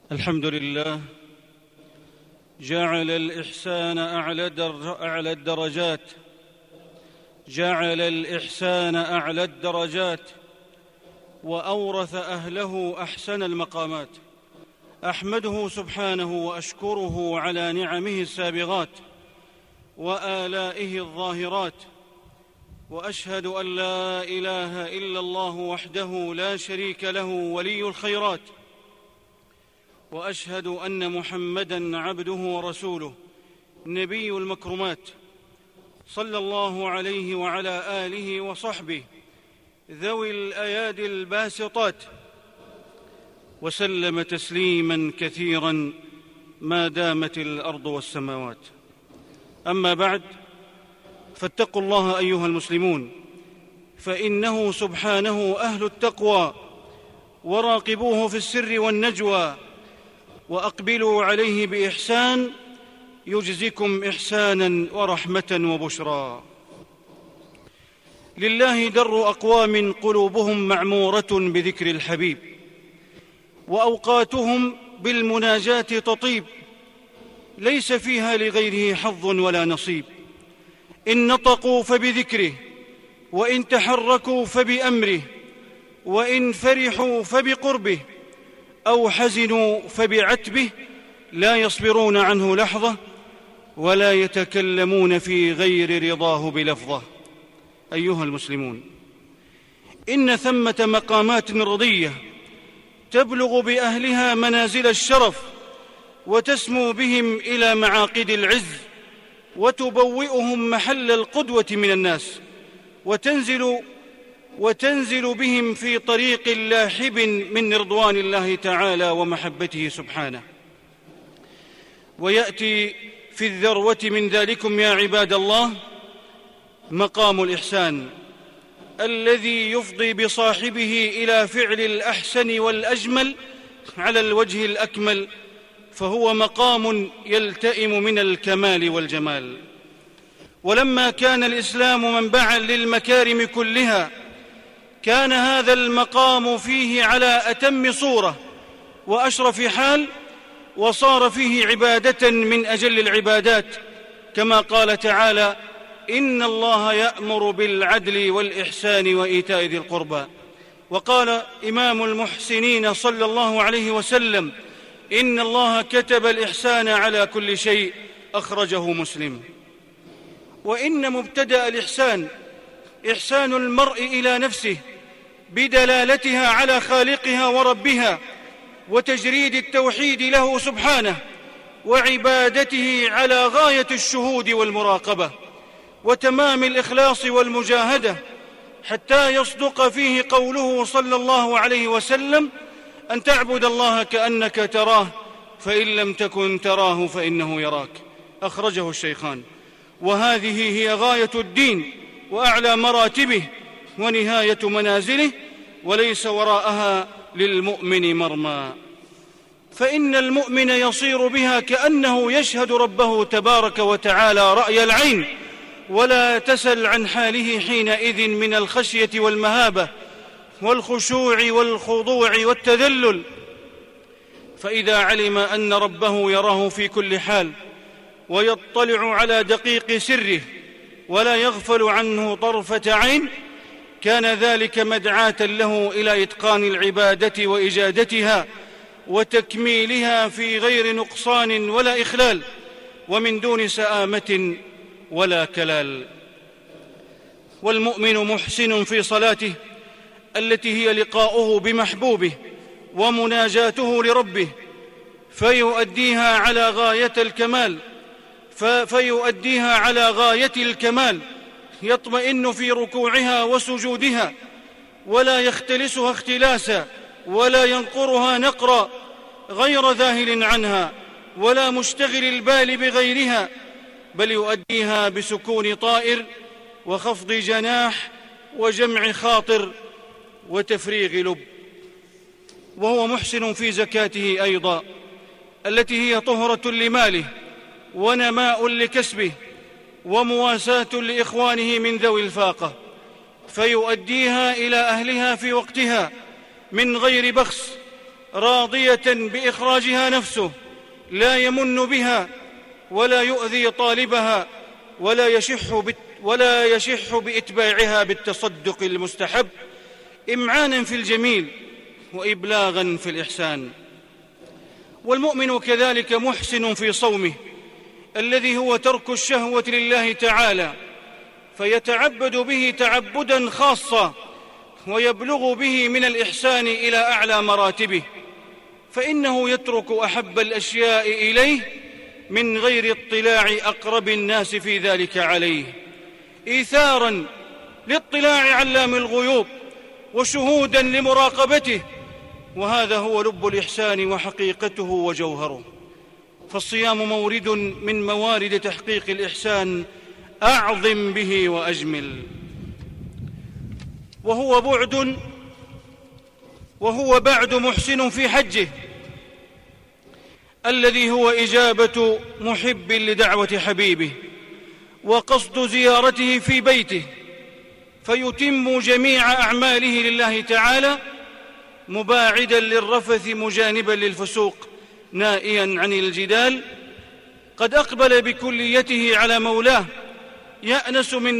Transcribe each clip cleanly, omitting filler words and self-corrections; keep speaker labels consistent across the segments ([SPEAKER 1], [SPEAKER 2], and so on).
[SPEAKER 1] الحمد لله جعل الإحسان أعلى الدرجات، جعل الإحسان أعلى الدرجات وأورث أهله أحسن المقامات. أحمده سبحانه وأشكره على نعمه السابغات وآلائه الظاهرات، وأشهد أن لا إله إلا الله وحده لا شريك له ولي الخيرات، وأشهد أن محمدًا عبده ورسوله نبي المكرمات، صلى الله عليه وعلى آله وصحبه ذوي الأيادي الباسطات، وسلم تسليماً كثيراً ما دامت الأرض والسماوات. أما بعد، فاتقوا الله أيها المسلمون، فإنه سبحانه أهل التقوى، وراقبوه في السر والنجوى، وأقبلوا عليه بإحسان يجزكم إحساناً ورحمة وبشرى. لله در أقوام قلوبهم معمورة بذكر الحبيب، وأوقاتهم بالمناجاة تطيب، ليس فيها لغيره حظ ولا نصيب. إن نطقوا فبذكره، وإن تحركوا فبأمره، وإن فرحوا فبقربه، أو حزنوا فبعتبه، لا يصبرون عنه لحظة، ولا يتكلمون في غير رضاه بلفظة. أيها المسلمون، إن ثمة مقامات رضية تبلغ بأهلها منازل الشرف، وتسمو بهم إلى معاقد العز، وتبوئهم محل القدوة من الناس، وتنزل بهم في طريق لاحب من رضوان الله تعالى ومحبته سبحانه. ويأتي في الذروة من ذلكم يا عباد الله مقام الإحسان، الذي يفضي بصاحبه إلى فعل الأحسن والأجمل على الوجه الأكمل، فهو مقام يلتئم من الكمال والجمال. ولما كان الإسلام منبعاً للمكارم كلها، كان هذا المقام فيه على أتم صورة وأشرف حال، وصار فيه عبادة من أجل العبادات، كما قال تعالى: إن الله يأمر بالعدل والإحسان وإيتاء ذي القربى. وقال إمام المحسنين صلى الله عليه وسلم: إن الله كتب الإحسان على كل شيء، أخرجه مسلم. وإن مبتدأ الإحسان إحسان المرء إلى نفسه بدلالتها على خالقها وربها، وتجريد التوحيد له سبحانه، وعبادته على غاية الشهود والمراقبة، وتمام الإخلاص والمجاهدة، حتى يصدق فيه قوله صلى الله عليه وسلم: أن تعبد الله كأنك تراه، فإن لم تكن تراه فإنه يراك، أخرجه الشيخان. وهذه هي غاية الدين وأعلى مراتبه ونهاية منازله، وليس وراءها للمؤمن مرمى، فإن المؤمن يصير بها كأنه يشهد ربه تبارك وتعالى رأي العين، ولا تسل عن حاله حينئذ من الخشية والمهابة والخشوع والخضوع والتذلل. فإذا علم أن ربه يراه في كل حال، ويطلع على دقيق سره، ولا يغفل عنه طرفة عين، كان ذلك مدعاة له إلى إتقان العبادة وإجادتها وتكميلها في غير نقصان ولا إخلال، ومن دون سآمة ولا كلال. والمؤمن محسن في صلاته التي هي لقاؤه بمحبوبه ومناجاته لربه، فيؤديها على غاية الكمال، يطمئن في ركوعها وسجودها، ولا يختلسها اختلاسا، ولا ينقرها نقرا، غير ذاهل عنها ولا مشتغل البال بغيرها، بل يؤديها بسكون طائر وخفض جناح وجمع خاطر وتفريغ لب. وهو محسن في زكاته أيضا، التي هي طهرة لماله ونماء لكسبه ومواساة لإخوانه من ذوي الفاقة، فيؤديها إلى أهلها في وقتها من غير بخس، راضية بإخراجها نفسه، لا يمن بها ولا يؤذي طالبها ولا يشح بإتباعها بالتصدق المستحب، إمعانا في الجميل وإبلاغا في الإحسان. والمؤمن كذلك محسن في صومه الذي هو ترك الشهوة لله تعالى، فيتعبد به تعبدا خاصا ويبلغ به من الإحسان إلى أعلى مراتبه، فإنه يترك أحب الأشياء إليه من غير اطلاع أقرب الناس في ذلك عليه، إيثاراً لاطلاع علام الغيوب وشهوداً لمراقبته، وهذا هو لب الإحسان وحقيقته وجوهره. فالصيام مورد من موارد تحقيق الإحسان، أعظم به وأجمل. وهو بعد محسن في حجه الذي هو إجابة محب لدعوة حبيبه وقصد زيارته في بيته، فيتم جميع أعماله لله تعالى مباعدا للرفث مجانبا للفسوق نائيا عن الجدال، قد أقبل بكليته على مولاه يأنس من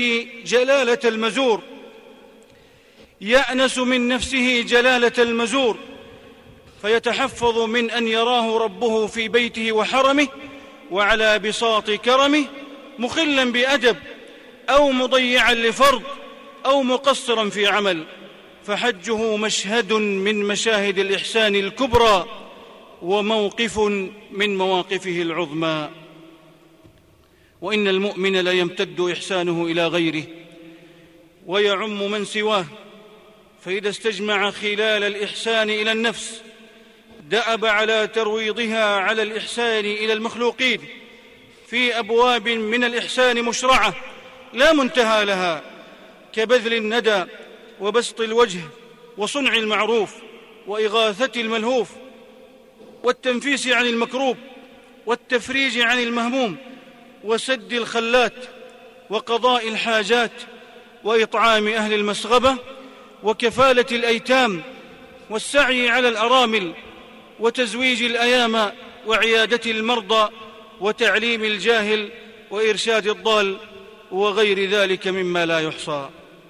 [SPEAKER 1] نفسه جلالة المزور، فيتحفظ من أن يراه ربه في بيته وحرمه وعلى بساط كرمه مخلا بأدب أو مضيعا لفرض أو مقصرا في عمل، فحجه مشهد من مشاهد الإحسان الكبرى وموقف من مواقفه العظمى. وإن المؤمن لا يمتد إحسانه إلى غيره ويعم من سواه، فإذا استجمع خلال الإحسان إلى النفس دأب على ترويضها على الإحسان إلى المخلوقين في أبواب من الإحسان مشرعة لا منتهى لها، كبذل الندى وبسط الوجه وصنع المعروف وإغاثة الملهوف والتنفيس عن المكروب والتفريج عن المهموم وسد الخلات وقضاء الحاجات وإطعام أهل المسغبة وكفالة الأيتام والسعي على الأرامل وتزويج الأيام وعيادة المرضى وتعليم الجاهل وإرشاد الضال وغير ذلك مما لا يحصى.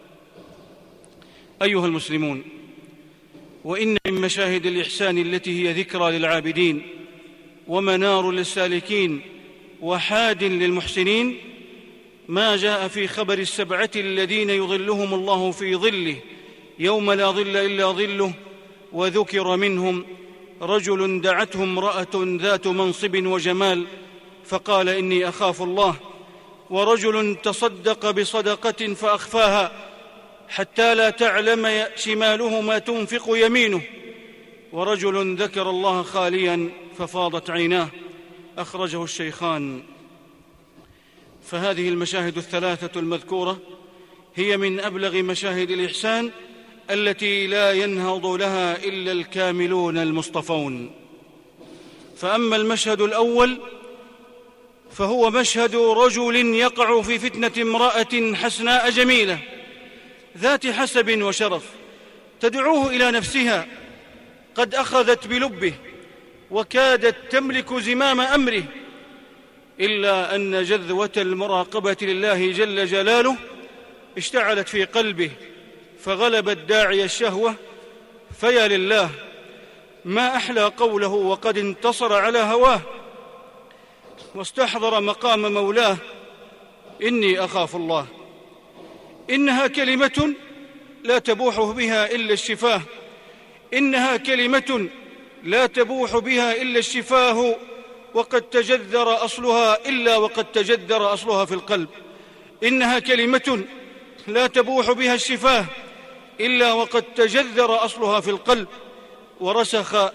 [SPEAKER 1] أيها المسلمون، وإن من مشاهد الإحسان التي هي ذكرى للعابدين ومنار للسالكين وحاد للمحسنين ما جاء في خبر 7 الذين يظلهم الله في ظله يوم لا ظل إلا ظله، وذكر منهم رجل دعته امرأة ذات منصب وجمال فقال إني أخاف الله، ورجل تصدق بصدقة فأخفاها حتى لا تعلم شماله ما تنفق يمينه، ورجل ذكر الله خاليا ففاضت عيناه، أخرجه الشيخان. فهذه المشاهد الثلاثة المذكورة هي من أبلغ مشاهد الإحسان التي لا ينهض لها إلا الكاملون المصطفون. فأما المشهد الأول فهو مشهد رجل يقع في فتنة امرأة حسناء جميلة ذات حسب وشرف تدعوه إلى نفسها، قد أخذت بلبه وكادت تملك زمام أمره، إلا أن جذوة المراقبة لله جل جلاله اشتعلت في قلبه فغلبت داعي الشهوة. فيا لله، ما أحلى قوله وقد انتصر على هواه واستحضر مقام مولاه: إني أخاف الله. إنها كلمة لا تبوح بها إلا الشفاه، إنها كلمة لا تبوح بها إلا الشفاه، وقد تجذر أصلها في القلب. إنها كلمة لا تبوح بها الشفاه إلا وقد تجذر أصلها في القلب، ورسخ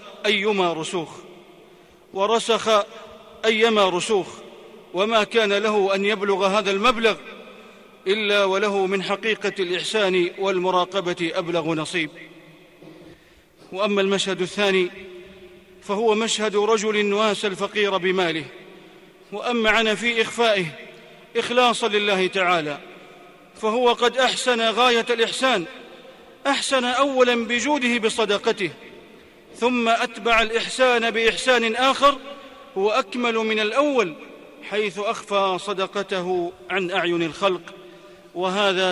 [SPEAKER 1] أيما رسوخ، وما كان له أن يبلغ هذا المبلغ إلا وله من حقيقة الإحسان والمراقبة أبلغ نصيب. وأما المشهد الثاني فهو مشهد رجل واسى الفقير بماله وأمعن في إخفائه إخلاصا لله تعالى، فهو قد أحسن غاية الإحسان. أحسن أولا بجوده بصدقته، ثم أتبع الإحسان بإحسان آخر هو أكمل من الأول، حيث أخفى صدقته عن أعين الخلق. وهذا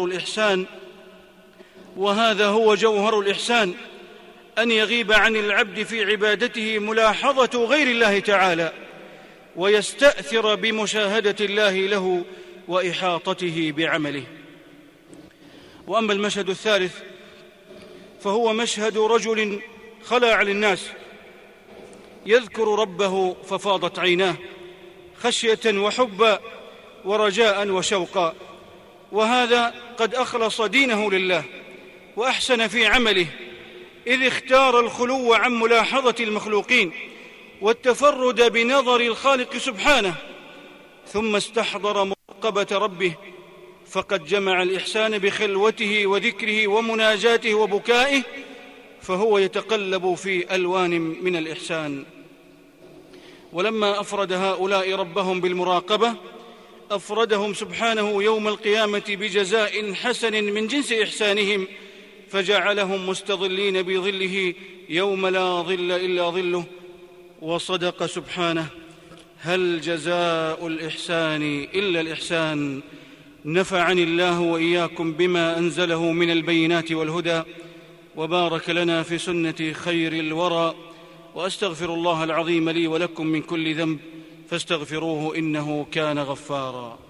[SPEAKER 1] هو جوهر الإحسان، أن يغيب عن العبد في عبادته ملاحظة غير الله تعالى، ويستأثر بمشاهدة الله له وإحاطته بعمله. وأما المشهد الثالث فهو مشهد رجل خلع عن الناس يذكر ربه ففاضت عيناه خشية وحبا ورجاء وشوقا، وهذا قد أخلص دينه لله وأحسن في عمله، إذ اختار الخلو عن ملاحظة المخلوقين والتفرد بنظر الخالق سبحانه، ثم استحضر مراقبة ربه، فقد جمع الإحسان بخلوته وذكره ومناجاته وبكائه، فهو يتقلب في ألوان من الإحسان. ولما أفرد هؤلاء ربهم بالمراقبة، أفردهم سبحانه يوم القيامة بجزاء حسن من جنس إحسانهم، فجعلهم مستظلين بظله يوم لا ظل إلا ظله. وصدق سبحانه: هل جزاء الإحسان إلا الإحسان. نفعني الله وإياكم بما أنزله من البينات والهدى، وبارك لنا في سنة خير الورى. وأستغفر الله العظيم لي ولكم من كل ذنب، فاستغفروه إنه كان غفارا.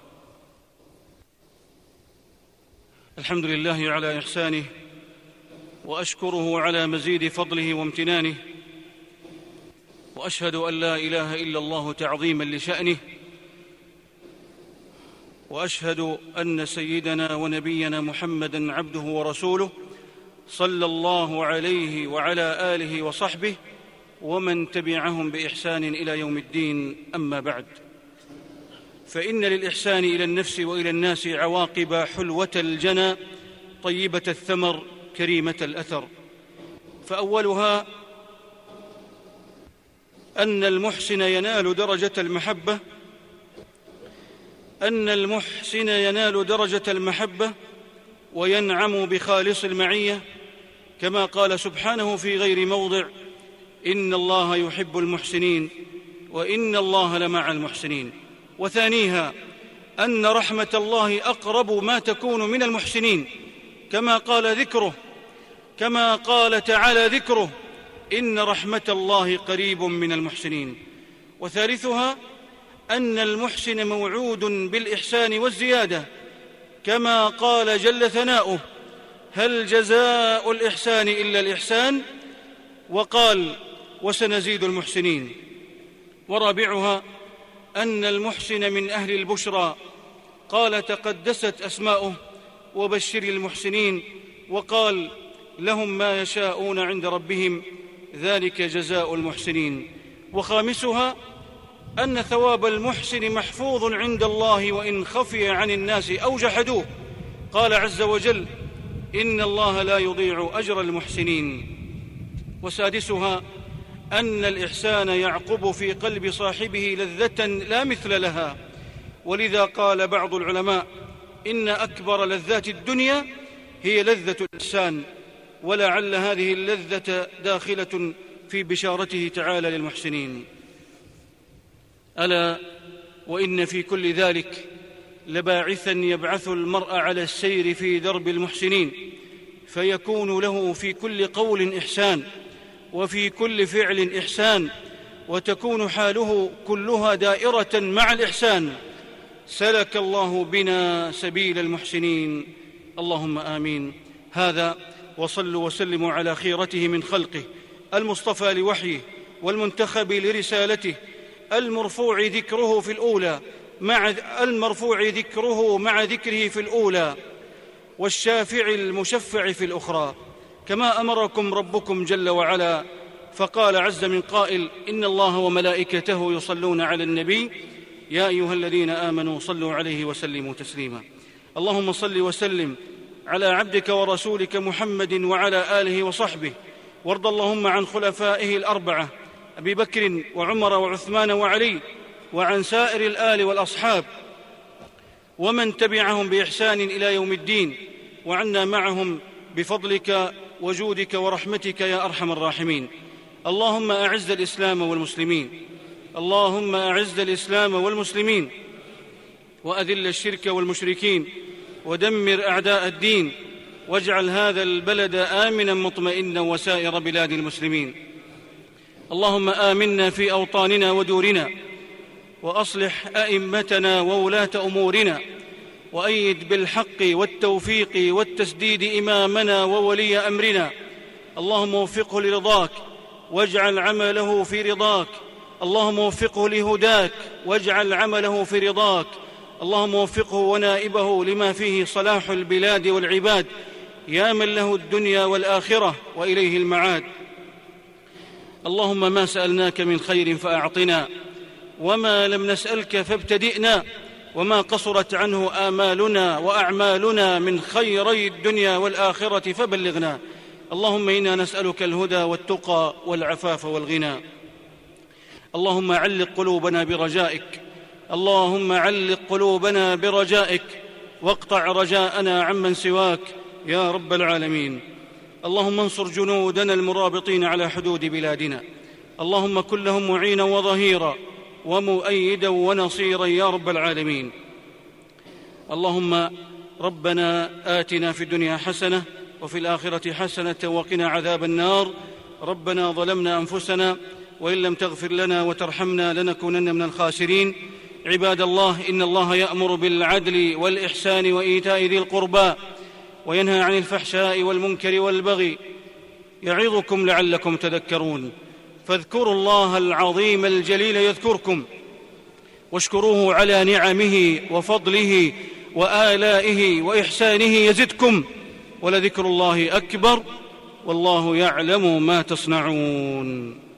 [SPEAKER 1] الحمد لله على إحسانه، وأشكره على مزيد فضله وامتنانه، وأشهد أن لا إله إلا الله تعظيما لشأنه، وأشهد أن سيدنا ونبينا محمدًا عبده ورسوله، صلى الله عليه وعلى آله وصحبه ومن تبعهم بإحسان إلى يوم الدين. أما بعد، فإن للإحسان إلى النفس وإلى الناس عواقب حلوة الجنى طيبة الثمر كريمة الأثر. فأولها أن المحسن ينال درجة المحبة وينعم بخالص المعية، كما قال سبحانه في غير موضع: إن الله يحب المحسنين وإن الله لمع المحسنين. وثانيها أن رحمة الله أقرب ما تكون من المحسنين، كما قال تعالى ذكره: إن رحمة الله قريب من المحسنين. وثالثها أن المحسن موعود بالإحسان والزيادة، كما قال جل ثناؤه: هل جزاء الإحسان إلا الإحسان، وقال: وسنزيد المحسنين. ورابعها أن المحسن من أهل البشرى، قال: تقدست أسماؤه: وبشر المحسنين، وقال: لهم ما يشاءون عند ربهم ذلك جزاء المحسنين. وخامسها أن ثواب المحسن محفوظ عند الله وإن خفي عن الناس أو جحدوه، قال عز وجل: إن الله لا يضيع أجر المحسنين. وسادسها أن الإحسان يعقب في قلب صاحبه لذة لا مثل لها، ولذا قال بعض العلماء: إن أكبر لذات الدنيا هي لذة الإحسان، ولعل هذه اللذة داخلة في بشارته تعالى للمحسنين. ألا وإن في كل ذلك لباعثا يبعث المرء على السير في درب المحسنين، فيكون له في كل قول إحسان وفي كل فعل إحسان، وتكون حاله كلها دائرة مع الإحسان. سلك الله بنا سبيل المحسنين، اللهم آمين. هذا، وصلوا وسلموا على خيرته من خلقه، المصطفى لوحيه والمنتخب لرسالته، المرفوع ذكره مع ذكره في الأولى، والشافع المشفع في الأخرى، كما أمركم ربكم جل وعلا، فقال عز من قائل: إن الله وملائكته يصلون على النبي يا أيها الذين آمنوا صلوا عليه وسلموا تسليما. اللهم صل وسلم على عبدك ورسولك محمد وعلى آله وصحبه، وارض اللهم عن خلفائه الأربعة أبي بكر وعمر وعثمان وعلي، وعن سائر الآل والأصحاب ومن تبعهم بإحسان إلى يوم الدين، وعنا معهم بفضلك وجودك ورحمتك يا أرحم الراحمين. اللهم أعز الإسلام والمسلمين، اللهم أعز الإسلام والمسلمين، وأذل الشرك والمشركين، ودمر أعداء الدين، واجعل هذا البلد آمنا مطمئنا وسائر بلاد المسلمين. اللهم آمنا في أوطاننا ودورنا، وأصلح أئمتنا وولاة أمورنا، وأيد بالحق والتوفيق والتسديد إمامنا وولي أمرنا. اللهم وفقه لرضاك واجعل عمله في رضاك، اللهم وفقه لهداك واجعل عمله في رضاك، اللهم وفقه ونائبه لما فيه صلاح البلاد والعباد، يا من له الدنيا والآخرة وإليه المعاد. اللهم ما سألناك من خير فأعطنا، وما لم نسألك فابتدئنا، وما قصرت عنه آمالنا وأعمالنا من خيري الدنيا والآخرة فبلغنا. اللهم إنا نسألك الهدى والتقى والعفاف والغنى. اللهم علق قلوبنا برجائك، اللهم علق قلوبنا برجائك، واقطع رجاءنا عمن سواك يا رب العالمين. اللهم انصر جنودنا المرابطين على حدود بلادنا، اللهم كن لهم معينا وظهيرا ومؤيدا ونصيرا يا رب العالمين. اللهم ربنا آتنا في الدنيا حسنة وفي الآخرة حسنة وقنا عذاب النار. ربنا ظلمنا أنفسنا وإن لم تغفر لنا وترحمنا لنكونن من الخاسرين. عباد الله، إن الله يأمر بالعدل والإحسان وإيتاء ذي القربى وينهى عن الفحشاء والمنكر والبغي، يعظكم لعلكم تذكرون. فاذكروا الله العظيم الجليل يذكركم، واشكروه على نعمه وفضله وآلائه وإحسانه يزدكم، ولذكر الله أكبر، والله يعلم ما تصنعون.